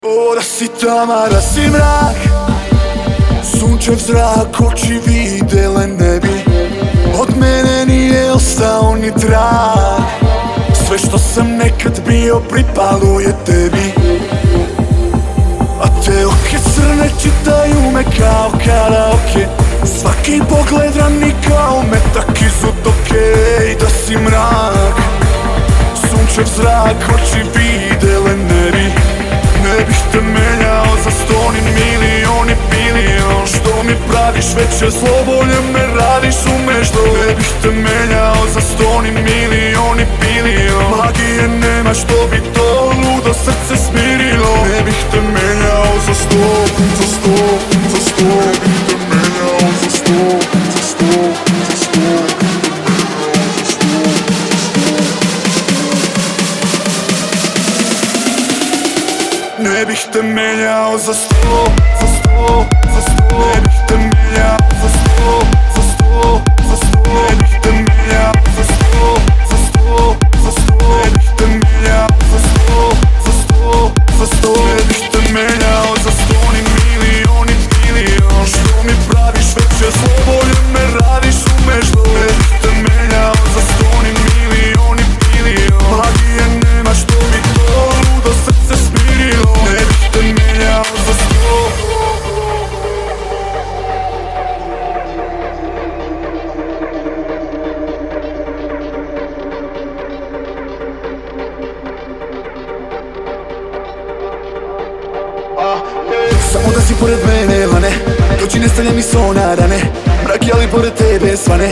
Da si tama, da si mrak, sunčev zrak, oči videle ne bi. Od mene nije ostao ni trag. Sve što sam nekad bio pripalo je tebi. A te oke crne čitaju me kao karaoke. Svaki pogled rani kao metak iz udoke. I da si mrak, sunčev zrak, oči videle ne bi. Ne bih te menjao za 100 ni milion i bilion. Što mi praviš veće zlo, bolje me radiš, umeš do. Ne bih te menjao za 100 ni milion i bilion. Magije nema što bi to ludo srce smirilo. Ne bih te menjao za 100, za 100, za 100. Ne bih te menjao za 100, za 100, za 100. Ne bih te menjao za 100, za 100, za 100. Ne bih te menjao za 100, za 100, za 100. Ne bih te menjao za 100, za 100, za 100. Ne bih te menjao za 100, za 100, za 100. Ne bih te menjao za 100 ni milion i bilion. Što mi praviš veće zlo, bolje me radiš, umeš do. Ne bih te menjao za 100 ni milion i bilion. Magije nema što bi to ludo srce smirilo. Ne bih te menjao za 100. Samo da si pored mene, lane. Noći ne stavlja mi sona rane. Mraki ali pored tebe svane.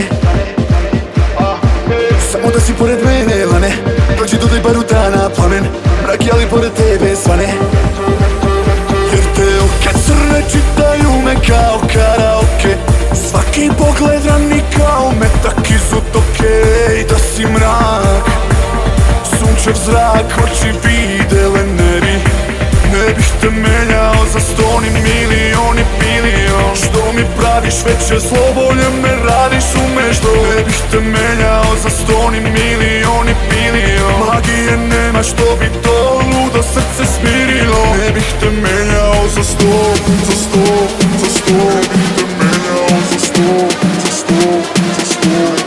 Samo da si pored mene, lane. Noći dodaj baruta na plamen. Mraki ali pored tebe svane. Jer te oke crne čitaju me kao karaoke. Svaki pogled rani kao metak iz utoke. I da si mrak, sunčev zrak, oči videle ne bi. Ne bih te menjao za 100 ni milion i bilion. Što mi praviš veće zlo, bolje me radiš, umeš do. Ne bih te menjao za 100 ni milion i bilion. Magije nema što bi to ludo srce smirilo. Ne bih te menjao za 100, za 100, za 100. Ne bih te menjao za 100, za 100, za 100.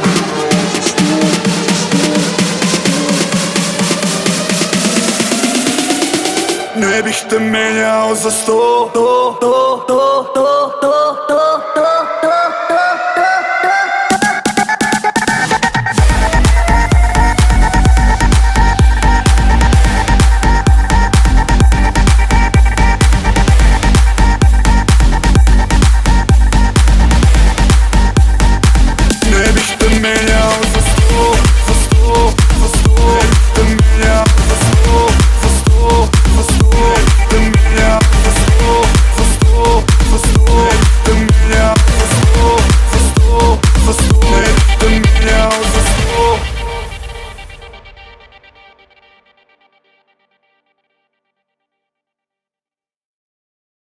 Ne bih te menjao za 100. Ne bih te menjao